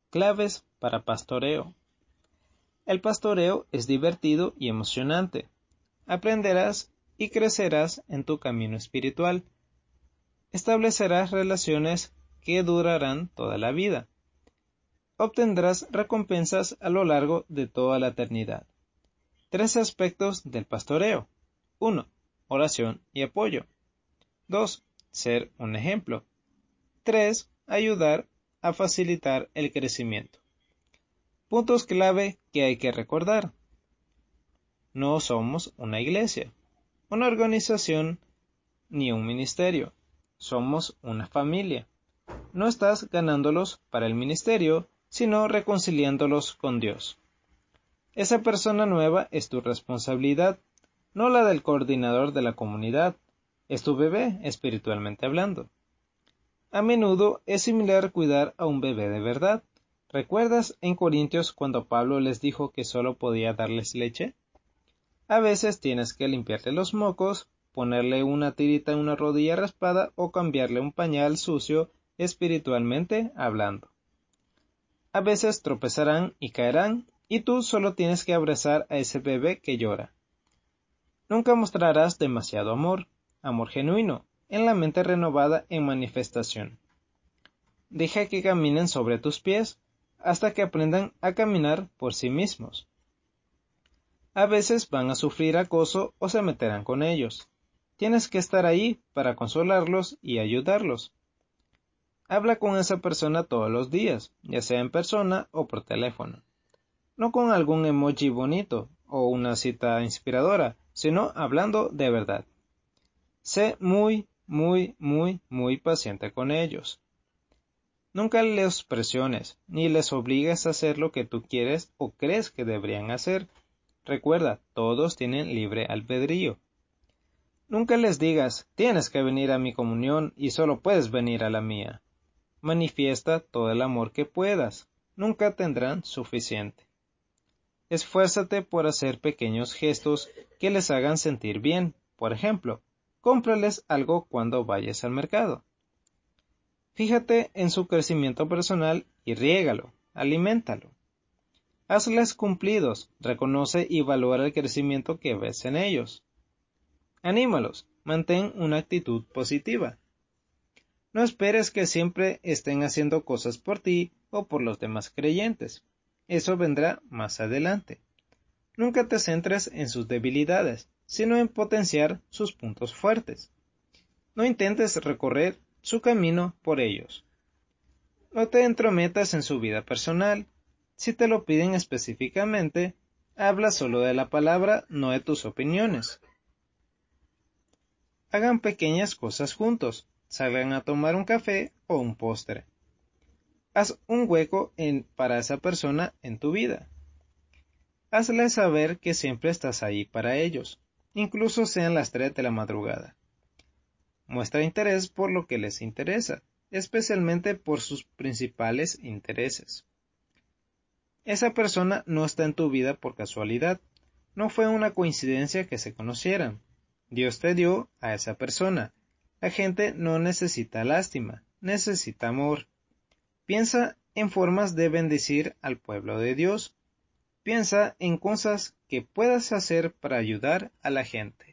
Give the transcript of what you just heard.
Claves para pastoreo. El pastoreo es divertido y emocionante. Aprenderás y crecerás en tu camino espiritual. Establecerás relaciones que durarán toda la vida. Obtendrás recompensas a lo largo de toda la eternidad. 3 aspectos del pastoreo. 1. Oración y apoyo. 2. Ser un ejemplo. 3. Ayudar a facilitar el crecimiento. Puntos clave que hay que recordar. No somos una iglesia, una organización ni un ministerio. Somos una familia. No estás ganándolos para el ministerio, sino reconciliándolos con Dios. Esa persona nueva es tu responsabilidad, no la del coordinador de la comunidad. Es tu bebé, espiritualmente hablando. A menudo es similar cuidar a un bebé de verdad. ¿Recuerdas en Corintios cuando Pablo les dijo que solo podía darles leche? A veces tienes que limpiarle los mocos, ponerle una tirita en una rodilla raspada o cambiarle un pañal sucio espiritualmente hablando. A veces tropezarán y caerán, y tú solo tienes que abrazar a ese bebé que llora. Nunca mostrarás demasiado amor genuino, en la mente renovada en manifestación. Deja que caminen sobre tus pies hasta que aprendan a caminar por sí mismos. A veces van a sufrir acoso o se meterán con ellos. Tienes que estar ahí para consolarlos y ayudarlos. Habla con esa persona todos los días, ya sea en persona o por teléfono. No con algún emoji bonito o una cita inspiradora, sino hablando de verdad. Sé muy paciente con ellos. Nunca les presiones, ni les obligues a hacer lo que tú quieres o crees que deberían hacer. Recuerda, todos tienen libre albedrío. Nunca les digas, tienes que venir a mi comunión y solo puedes venir a la mía. Manifiesta todo el amor que puedas. Nunca tendrán suficiente. Esfuérzate por hacer pequeños gestos que les hagan sentir bien. Por ejemplo, cómprales algo cuando vayas al mercado. Fíjate en su crecimiento personal y riégalo, aliméntalo. Hazles cumplidos, reconoce y valora el crecimiento que ves en ellos. Anímalos, mantén una actitud positiva. No esperes que siempre estén haciendo cosas por ti o por los demás creyentes. Eso vendrá más adelante. Nunca te centres en sus debilidades, sino en potenciar sus puntos fuertes. No intentes recorrer su camino por ellos. No te entrometas en su vida personal. Si te lo piden específicamente, habla solo de la palabra, no de tus opiniones. Hagan pequeñas cosas juntos. Salgan a tomar un café o un postre. Haz un hueco para esa persona en tu vida. Hazle saber que siempre estás ahí para ellos, incluso sean las 3 de la madrugada. Muestra interés por lo que les interesa, especialmente por sus principales intereses. Esa persona no está en tu vida por casualidad. No fue una coincidencia que se conocieran. Dios te dio a esa persona. La gente no necesita lástima, necesita amor. Piensa en formas de bendecir al pueblo de Dios. Piensa en cosas que puedas hacer para ayudar a la gente.